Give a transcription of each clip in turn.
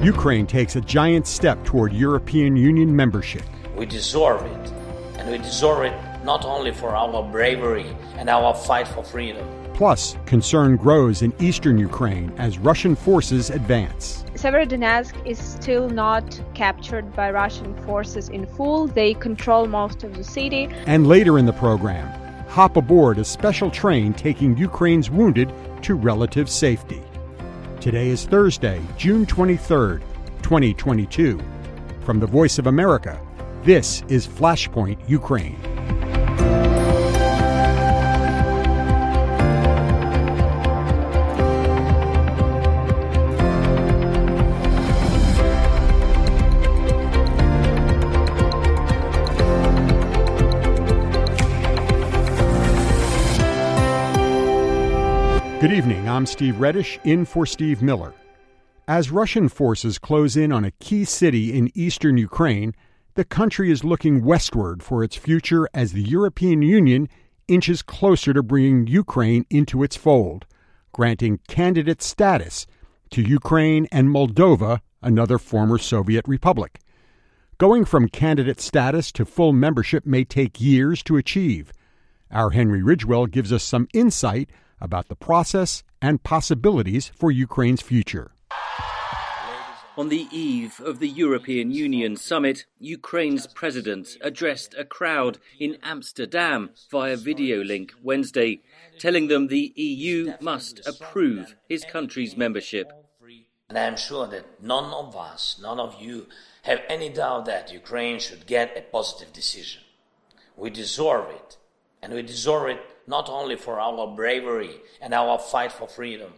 Ukraine takes a giant step toward European Union membership. We deserve it, and we deserve it not only for our bravery and our fight for freedom. Plus, concern grows in eastern Ukraine as Russian forces advance. Severodonetsk is still not captured by Russian forces in full. They control most of the city. And later in the program, hop aboard a special train taking Ukraine's wounded to relative safety. Today is Thursday, June 23rd, 2022. From the Voice of America, this is Flashpoint Ukraine. Good evening, I'm Steve Reddish, in for Steve Miller. As Russian forces close in on a key city in eastern Ukraine, the country is looking westward for its future as the European Union inches closer to bringing Ukraine into its fold, granting candidate status to Ukraine and Moldova, another former Soviet republic. Going from candidate status to full membership may take years to achieve. Our Henry Ridgwell gives us some insight about the process and possibilities for Ukraine's future. On the eve of the European Union summit, Ukraine's president addressed a crowd in Amsterdam via video link Wednesday, telling them the EU must approve his country's membership. And I'm sure that none of us, none of you, have any doubt that Ukraine should get a positive decision. We deserve it, and we deserve it not only for our bravery and our fight for freedom.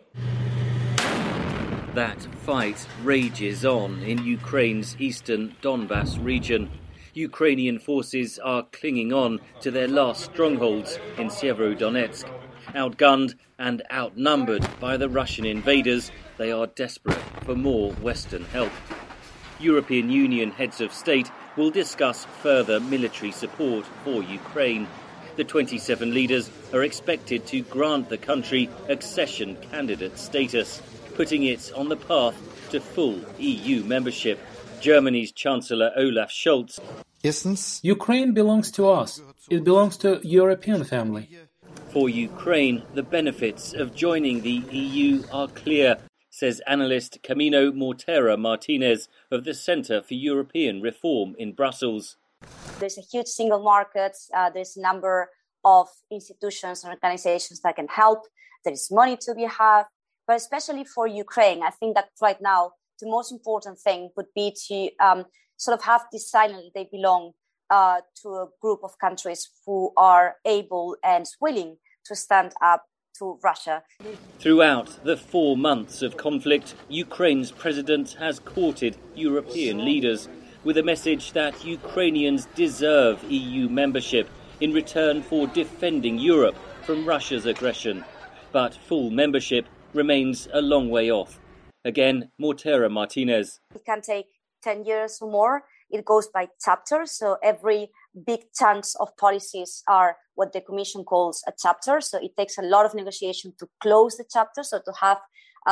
That fight rages on in Ukraine's eastern Donbas region. Ukrainian forces are clinging on to their last strongholds in Severodonetsk. Outgunned and outnumbered by the Russian invaders, they are desperate for more Western help. European Union heads of state will discuss further military support for Ukraine. The 27 leaders are expected to grant the country accession candidate status, putting it on the path to full EU membership. Germany's Chancellor Olaf Scholz. Ukraine belongs to us. It belongs to European family. For Ukraine, the benefits of joining the EU are clear, says analyst Camino Mortera Martinez of the Centre for European Reform in Brussels. There's a huge single market. There's a number of institutions and organizations that can help. There is money to be had. But especially for Ukraine, I think that right now the most important thing would be to sort of have this silence. They belong to a group of countries who are able and willing to stand up to Russia. Throughout the 4 months of conflict, Ukraine's president has courted European leaders with a message that Ukrainians deserve EU membership in return for defending Europe from Russia's aggression. But full membership remains a long way off. Again, Mortera Martinez. It can take 10 years or more. It goes by chapters, so every big chunks of policies are what the Commission calls a chapter. So it takes a lot of negotiation to close the chapter, so to have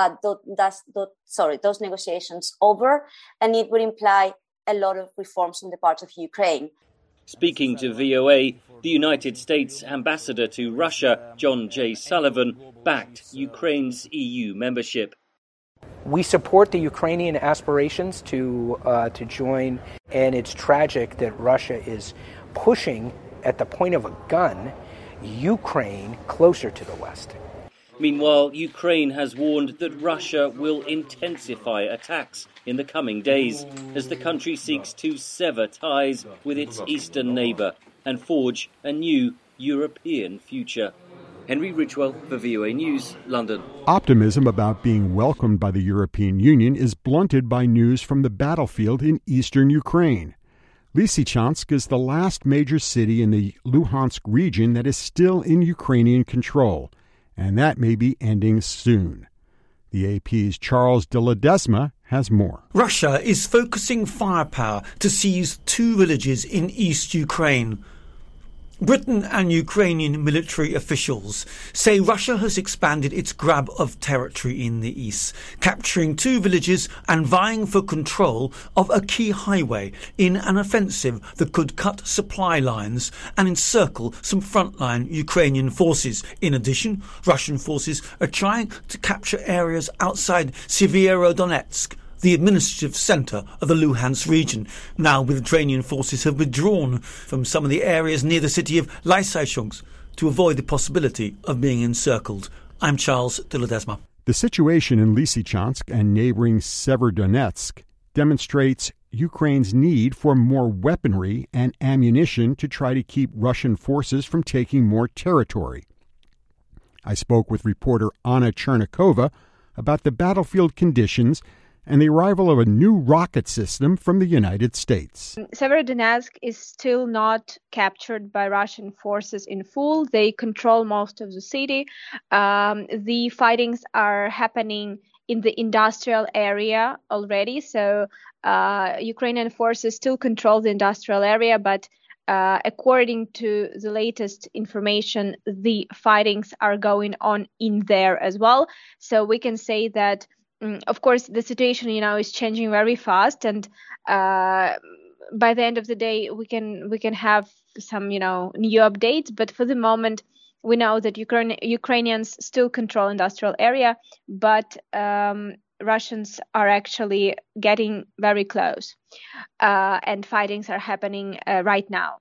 those negotiations over, and it would imply a lot of reforms on the part of Ukraine. Speaking to VOA, the United States ambassador to Russia, John J. Sullivan, backed Ukraine's EU membership. We support the Ukrainian aspirations to join, and it's tragic that Russia is pushing, at the point of a gun, Ukraine closer to the West. Meanwhile, Ukraine has warned that Russia will intensify attacks in the coming days as the country seeks to sever ties with its eastern neighbour and forge a new European future. Henry Ridgwell for VOA News, London. Optimism about being welcomed by the European Union is blunted by news from the battlefield in eastern Ukraine. Lysychansk is the last major city in the Luhansk region that is still in Ukrainian control, and that may be ending soon. The AP's Charles de Ledesma has more. Russia is focusing firepower to seize 2 villages in East Ukraine. Britain and Ukrainian military officials say Russia has expanded its grab of territory in the east, capturing 2 villages and vying for control of a key highway in an offensive that could cut supply lines and encircle some frontline Ukrainian forces. In addition, Russian forces are trying to capture areas outside Severodonetsk, the administrative centre of the Luhansk region. Now, Ukrainian forces have withdrawn from some of the areas near the city of Lysychansk to avoid the possibility of being encircled. I'm Charles de Ledesma. The situation in Lysychansk and neighboring Severodonetsk demonstrates Ukraine's need for more weaponry and ammunition to try to keep Russian forces from taking more territory. I spoke with reporter Anna Chernikova about the battlefield conditions and the arrival of a new rocket system from the United States. Severodonetsk is still not captured by Russian forces in full. They control most of the city. The fightings are happening in the industrial area already. So Ukrainian forces still control the industrial area, but according to the latest information, the fightings are going on in there as well. So we can say that of course, the situation, is changing very fast, and by the end of the day, we can have some, new updates. But for the moment, we know that Ukrainians still control industrial area, but Russians are actually getting very close, and fightings are happening right now.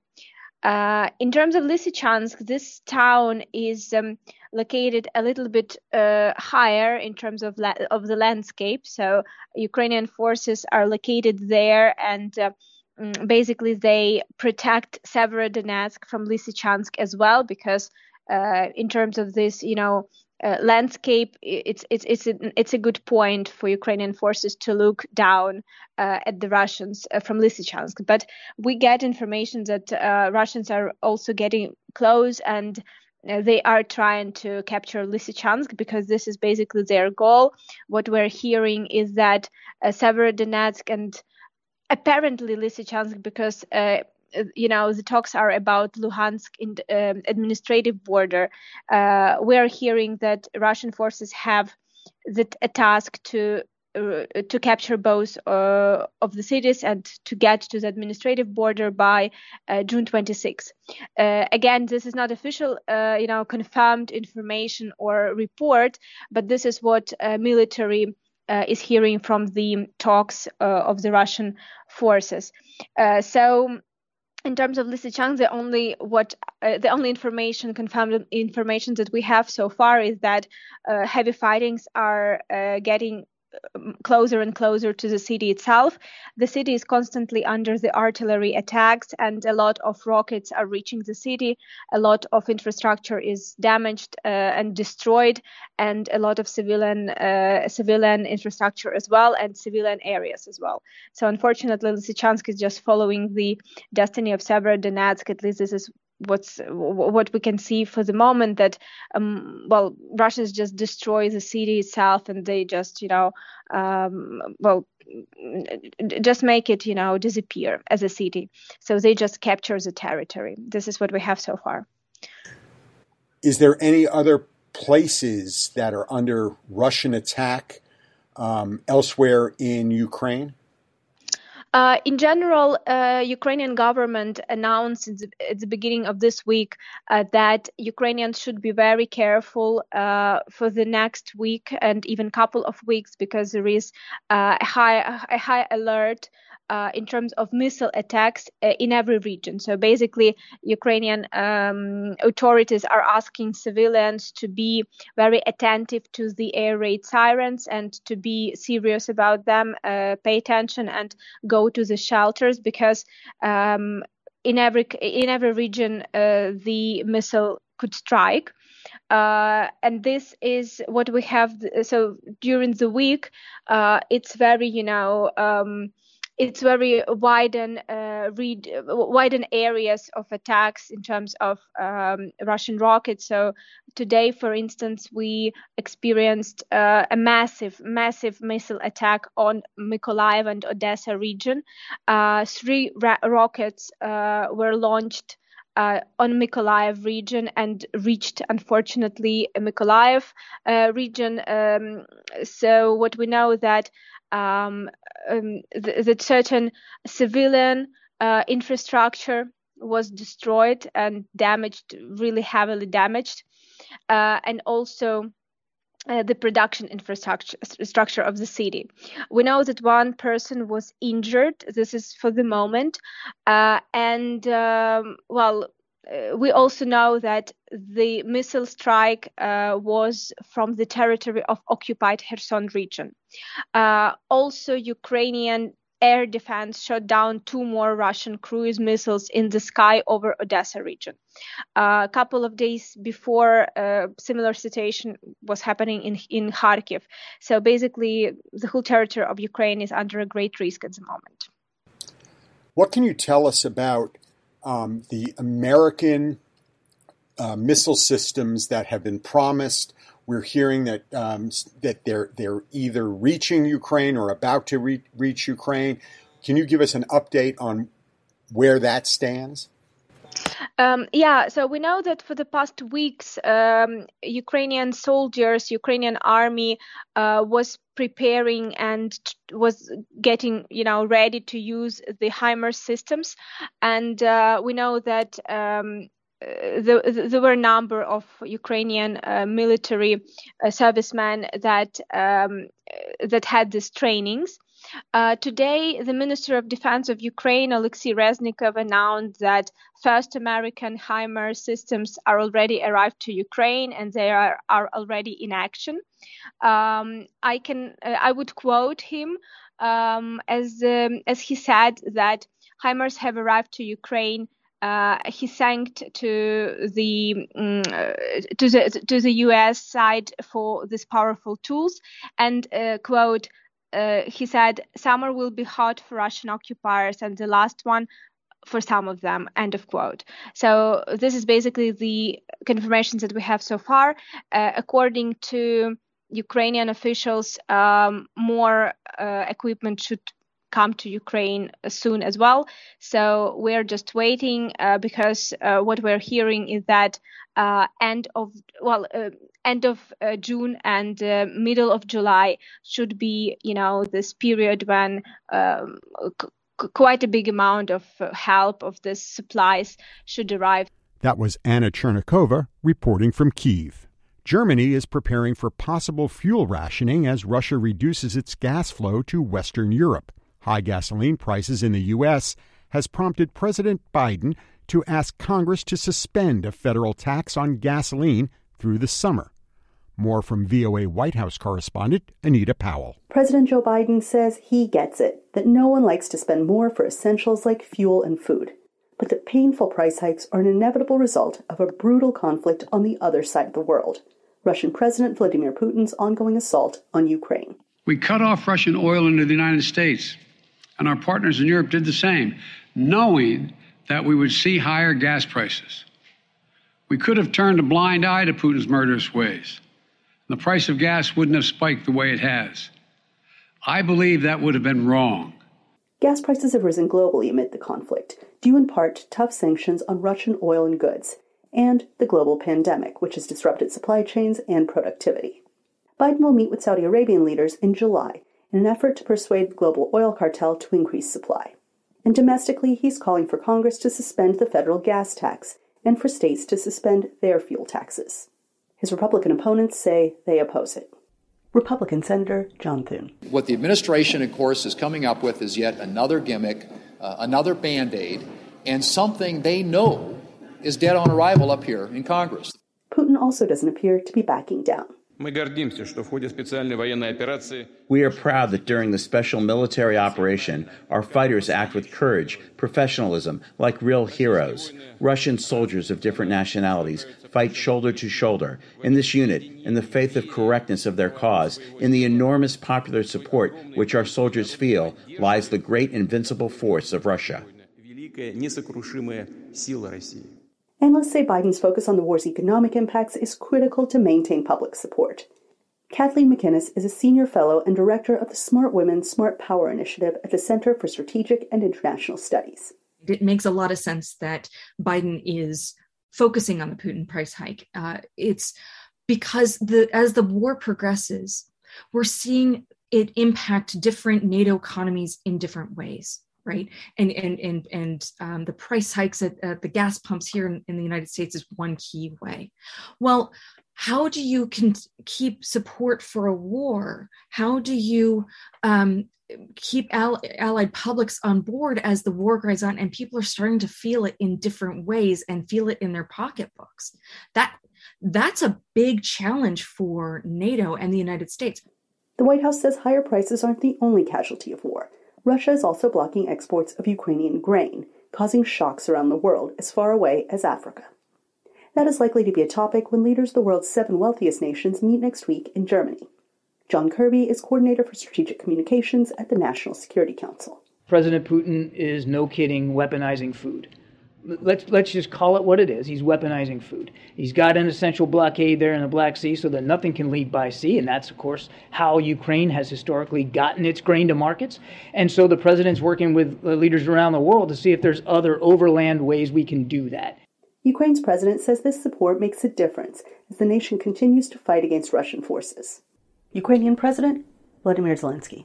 In terms of Lysychansk, this town is located a little bit higher in terms of the landscape. So Ukrainian forces are located there, and basically they protect Severodonetsk from Lysychansk as well, because in terms of this, landscape, it's a good point for Ukrainian forces to look down at the Russians from Lysychansk. But we get information that Russians are also getting close, and they are trying to capture Lysychansk because this is basically their goal. What we're hearing is that Severodonetsk and apparently Lysychansk, because the talks are about Luhansk in administrative border. We are hearing that Russian forces have a task to capture both of the cities and to get to the administrative border by June 26. Again, this is not official, confirmed information or report, but this is what military is hearing from the talks of the Russian forces. So in terms of Lysychansk, the only confirmed information that we have so far is that heavy fightings are getting closer and closer to the city itself. The city is constantly under the artillery attacks, and a lot of rockets are reaching the city. A lot of infrastructure is damaged and destroyed, and a lot of civilian infrastructure as well, and civilian areas as well. So unfortunately, Lysychansk is just following the destiny of Severodonetsk. At least this is what we can see for the moment, that Russians just destroy the city itself, and they just just make it disappear as a city. So they just capture the territory. This is what we have so far. Is there any other places that are under Russian attack elsewhere in Ukraine? In general, Ukrainian government announced at the beginning of this week that Ukrainians should be very careful for the next week and even couple of weeks, because there is a high alert in terms of missile attacks in every region. So basically, Ukrainian authorities are asking civilians to be very attentive to the air raid sirens and to be serious about them, pay attention and go to the shelters, because in every region the missile could strike. And this is what we have. So during the week, it's very, it's very widen areas of attacks in terms of Russian rockets. So today, for instance, we experienced a massive missile attack on Mykolaiv and Odessa region. 3 rockets were launched on Mykolaiv region and reached, unfortunately, Mykolaiv region. So what we know that that certain civilian infrastructure was destroyed and damaged, really heavily damaged, and also the production infrastructure of the city. We know that one person was injured. This is for the moment. We also know that the missile strike was from the territory of occupied Kherson region. Also, Ukrainian air defense shot down 2 more Russian cruise missiles in the sky over Odessa region. A couple of days before, similar situation was happening in Kharkiv. So basically, the whole territory of Ukraine is under a great risk at the moment. What can you tell us about the American missile systems that have been promised? We're hearing that that they're either reaching Ukraine or about to reach Ukraine. Can you give us an update on where that stands? So we know that for the past weeks, Ukrainian soldiers, Ukrainian army was preparing and was getting, ready to use the HIMARS systems. And we know that there were a number of Ukrainian military servicemen that had these trainings. Today, the Minister of Defense of Ukraine, Alexei Reznikov, announced that first American HIMARS systems are already arrived to Ukraine and they are already in action. I would quote him as he said that HIMARS have arrived to Ukraine. He thanked to the U.S. side for these powerful tools and quote. He said, "Summer will be hot for Russian occupiers, and the last one for some of them." End of quote. So this is basically the confirmations that we have so far. According to Ukrainian officials, more equipment should come to Ukraine soon as well. So we're just waiting because what we're hearing is that end of June and middle of July should be, this period when quite a big amount of help of the supplies should arrive. That was Anna Chernikova reporting from Kyiv. Germany is preparing for possible fuel rationing as Russia reduces its gas flow to Western Europe. High gasoline prices in the U.S. has prompted President Biden to ask Congress to suspend a federal tax on gasoline through the summer. More from VOA White House correspondent Anita Powell. President Joe Biden says he gets it, that no one likes to spend more for essentials like fuel and food, but that painful price hikes are an inevitable result of a brutal conflict on the other side of the world, Russian President Vladimir Putin's ongoing assault on Ukraine. We cut off Russian oil into the United States, and our partners in Europe did the same, knowing that we would see higher gas prices. We could have turned a blind eye to Putin's murderous ways. The price of gas wouldn't have spiked the way it has. I believe that would have been wrong. Gas prices have risen globally amid the conflict, due in part to tough sanctions on Russian oil and goods, and the global pandemic, which has disrupted supply chains and productivity. Biden will meet with Saudi Arabian leaders in July in an effort to persuade the global oil cartel to increase supply. And domestically, he's calling for Congress to suspend the federal gas tax and for states to suspend their fuel taxes. His Republican opponents say they oppose it. Republican Senator John Thune. What the administration, of course, is coming up with is yet another gimmick, another Band-Aid, and something they know is dead on arrival up here in Congress. Putin also doesn't appear to be backing down. We are proud that during the special military operation, our fighters act with courage, professionalism, like real heroes. Russian soldiers of different nationalities fight shoulder to shoulder. In this unit, in the faith of correctness of their cause, in the enormous popular support which our soldiers feel, lies the great invincible force of Russia. Analysts say Biden's focus on the war's economic impacts is critical to maintain public support. Kathleen McInnes is a senior fellow and director of the Smart Women, Smart Power initiative at the Center for Strategic and International Studies. It makes a lot of sense that Biden is focusing on the Putin price hike. It's because as the war progresses, we're seeing it impact different NATO economies in different ways, right? And the price hikes at the gas pumps here in the United States is one key way. Well, how do you keep support for a war? How do you keep allied publics on board as the war goes on and people are starting to feel it in different ways and feel it in their pocketbooks? That's a big challenge for NATO and the United States. The White House says higher prices aren't the only casualty of war. Russia is also blocking exports of Ukrainian grain, causing shocks around the world as far away as Africa. That is likely to be a topic when leaders of the world's 7 wealthiest nations meet next week in Germany. John Kirby is coordinator for strategic communications at the National Security Council. President Putin is, no kidding, weaponizing food. Let's just call it what it is. He's weaponizing food. He's got an essential blockade there in the Black Sea so that nothing can leave by sea, and that's, of course, how Ukraine has historically gotten its grain to markets. And so the president's working with leaders around the world to see if there's other overland ways we can do that. Ukraine's president says this support makes a difference as the nation continues to fight against Russian forces. Ukrainian President Volodymyr Zelensky.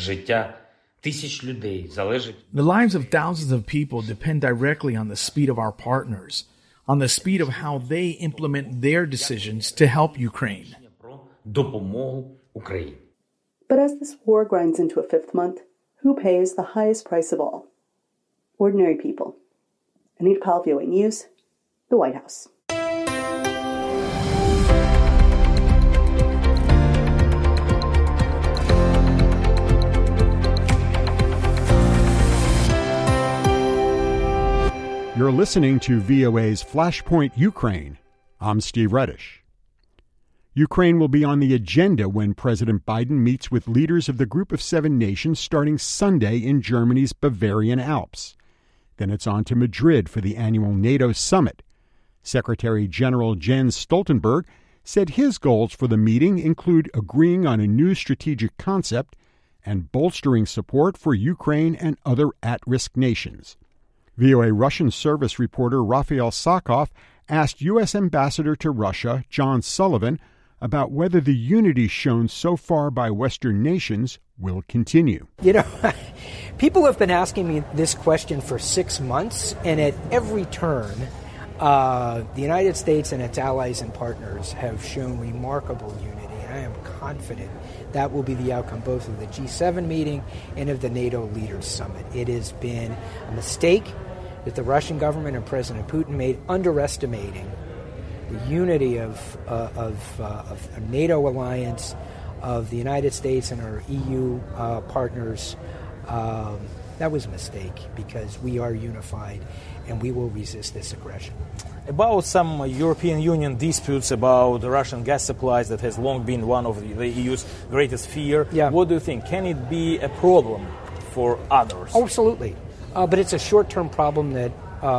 The lives of thousands of people depend directly on the speed of our partners, on the speed of how they implement their decisions to help Ukraine. But as this war grinds into a 5th month, who pays the highest price of all? Ordinary people. Anita Powell, VOA News, the White House. You're listening to VOA's Flashpoint Ukraine. I'm Steve Reddish. Ukraine will be on the agenda when President Biden meets with leaders of the Group of 7 nations starting Sunday in Germany's Bavarian Alps. Then it's on to Madrid for the annual NATO summit. Secretary General Jens Stoltenberg said his goals for the meeting include agreeing on a new strategic concept and bolstering support for Ukraine and other at-risk nations. VOA Russian service reporter Raphael Sakov asked U.S. Ambassador to Russia, John Sullivan, about whether the unity shown so far by Western nations will continue. You know, people have been asking me this question for 6 months, and at every turn, the United States and its allies and partners have shown remarkable unity, and I am confident that will be the outcome both of the G7 meeting and of the NATO Leaders Summit. It has been a mistake that the Russian government and President Putin made underestimating the unity of a NATO alliance, of the United States and our EU partners. That was a mistake because we are unified and we will resist this aggression. About some European Union disputes about the Russian gas supplies that has long been one of the EU's greatest fear. Yeah. What do you think? Can it be a problem for others? Oh, absolutely. But it's a short-term problem that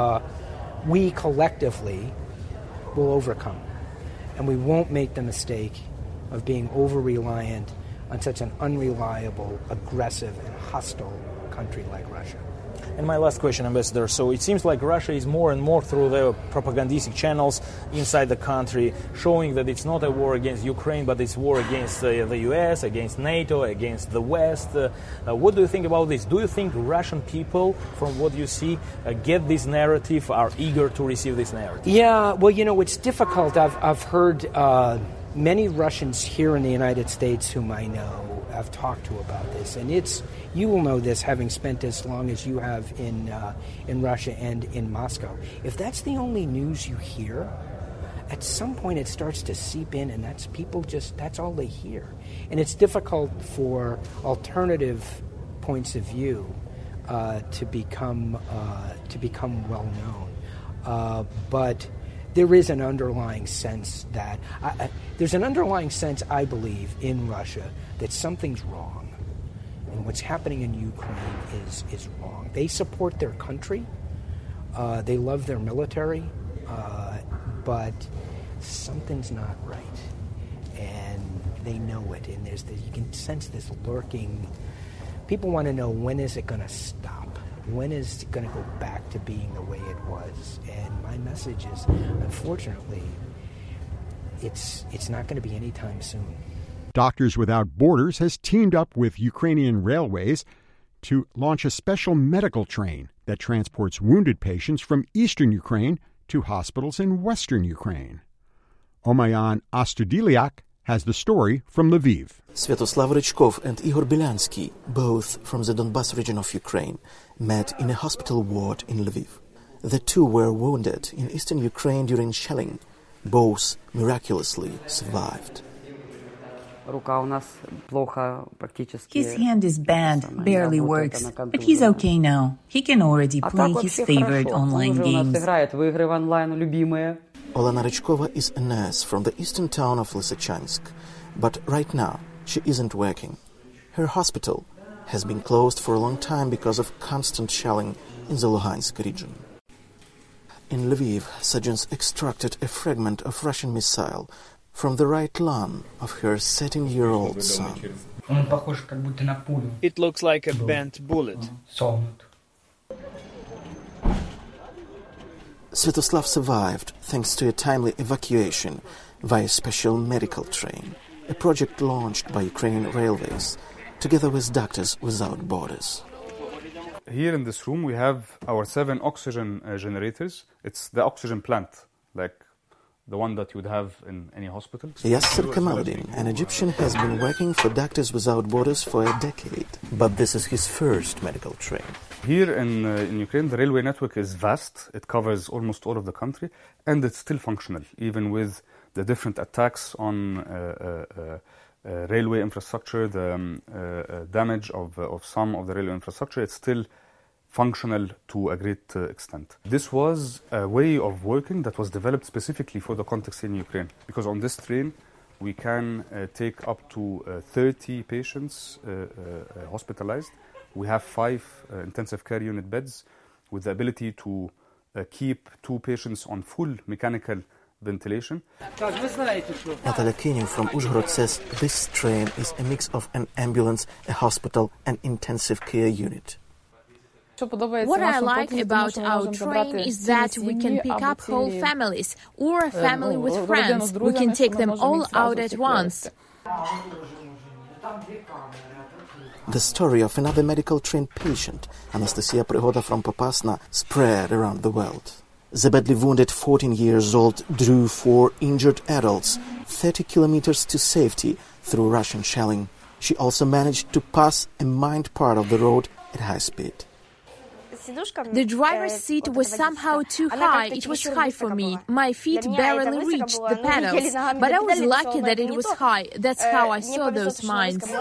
we collectively will overcome. And we won't make the mistake of being over-reliant on such an unreliable, aggressive, and hostile country like Russia. And my last question, Ambassador. So it seems like Russia is more and more through their propagandistic channels inside the country showing that it's not a war against Ukraine, but it's war against the US, against NATO, against the West. What do you think about this? Do you think Russian people, from what you see, get this narrative, are eager to receive this narrative? Yeah, well, you know, it's difficult. I've heard many Russians here in the United States whom I know I've talked to about this, and you will know this having spent as long as you have in Russia and in Moscow. If that's the only news you hear, at some point it starts to seep in, and that's all they hear, and it's difficult for alternative points of view to become well known, but. There is an underlying sense that I believe, in Russia that something's wrong, and what's happening in Ukraine is wrong. They support their country, they love their military, but something's not right, and they know it. And you can sense this lurking. People want to know, when is it going to stop? When is it going to go back to being the way it was? And my message is, unfortunately, it's not going to be anytime soon. Doctors Without Borders has teamed up with Ukrainian Railways to launch a special medical train that transports wounded patients from eastern Ukraine to hospitals in western Ukraine. Omayan Astudiliak has the story from Lviv. Sviatoslav Rычkov and Igor Belyansky, both from the Donbas region of Ukraine, met in a hospital ward in Lviv. The two were wounded in eastern Ukraine during shelling. Both miraculously survived. His hand is bad, barely works, but he's okay now. He can already play his favorite online games. Olena Rычkova is a nurse from the eastern town of Lysychansk, but right now she isn't working. Her hospital has been closed for a long time because of constant shelling in the Luhansk region. In Lviv, surgeons extracted a fragment of Russian missile from the right lung of her 17-year-old son. It looks like a bent bullet. Sviatoslav survived thanks to a timely evacuation via special medical train, a project launched by Ukrainian Railways, together with Doctors Without Borders. Here in this room we have our 7 oxygen generators. It's the oxygen plant, like the one that you would have in any hospital. Yasser Kamaluddin, an Egyptian, has been working for Doctors Without Borders for a decade, but this is his first medical train. Here in Ukraine, the railway network is vast. It covers almost all of the country, and it's still functional, even with the different attacks on railway infrastructure, the damage of some of the railway infrastructure. It's still functional to a great extent. This was a way of working that was developed specifically for the context in Ukraine, because on this train we can take up to 30 patients hospitalized. We have 5 intensive care unit beds with the ability to keep 2 patients on full mechanical ventilation. Natalia Kenyov from Uzhhorod says this train is a mix of an ambulance, a hospital, and intensive care unit. What I like about our train is that we can pick up whole families or a family with friends. We can take them all out at once. The story of another medical train patient, Anastasia Prigoda from Popasna, spread around the world. The badly wounded 14-year-old drew 4 injured adults 30 kilometers to safety through Russian shelling. She also managed to pass a mined part of the road at high speed. The driver's seat was somehow too high. It was high for me. My feet barely reached the pedals, but I was lucky that it was high. That's how I saw those mines. The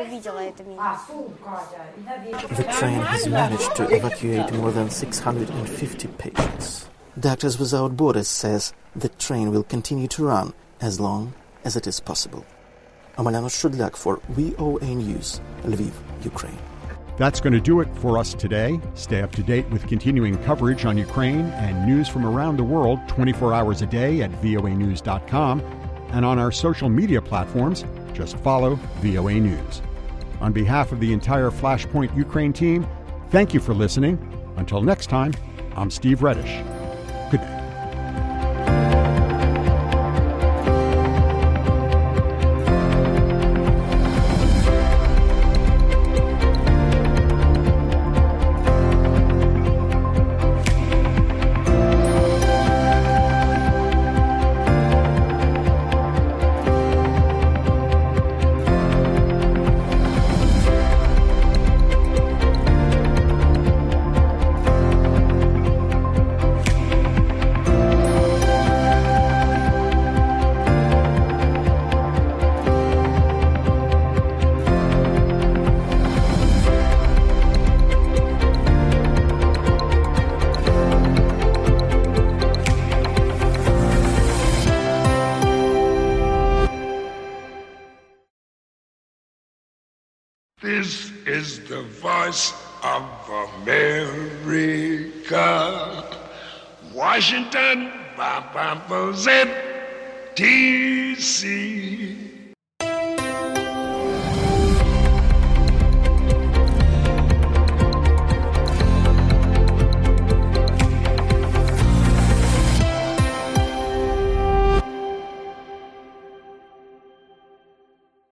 train has managed to evacuate more than 650 patients. Doctors Without Borders says the train will continue to run as long as it is possible. Omayan Astudiliak for VOA News, Lviv, Ukraine. That's going to do it for us today. Stay up to date with continuing coverage on Ukraine and news from around the world 24 hours a day at voanews.com and on our social media platforms. Just follow VOA News. On behalf of the entire Flashpoint Ukraine team, thank you for listening. Until next time, I'm Steve Reddish. Good day. This is the voice of America. Washington, DC.